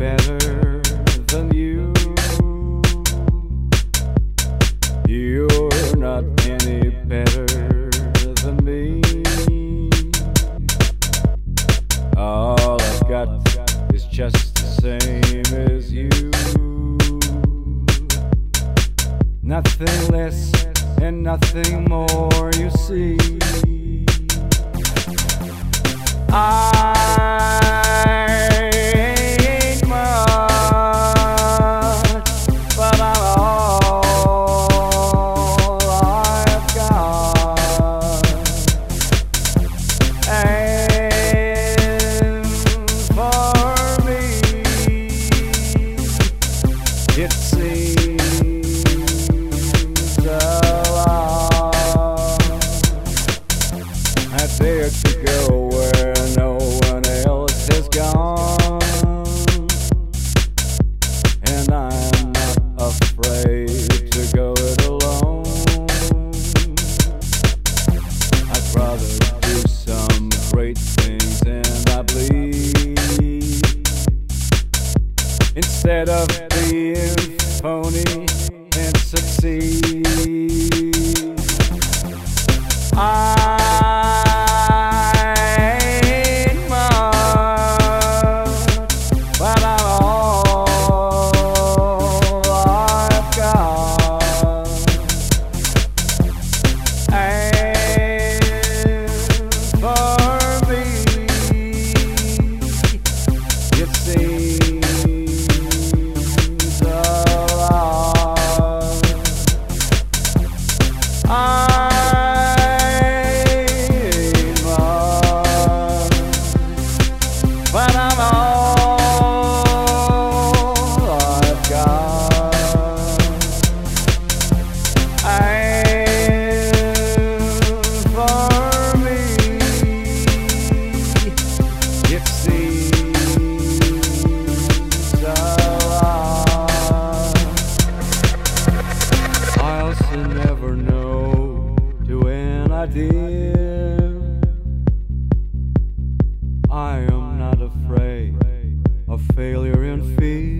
better than you. You're not any better than me. All I've got is just the same as you. Nothing less and nothing more, you see. I ain't much, but I'm all I've got. And for me, it seems a lot. I dare to go where no one else has gone, and I'm not afraid to go it alone. I'd rather do some great things and I bleed, instead of being phony and succeed. I ain't much, but I'm all I've got. And for me, it seems a lot. But I'm all I've got. And for me, it seems a lot. I also never know to an idea. I am not afraid of failure and fear.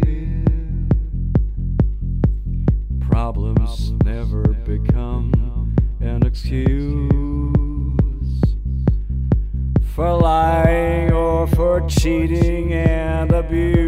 Problems never become an excuse for lying or for cheating and abuse.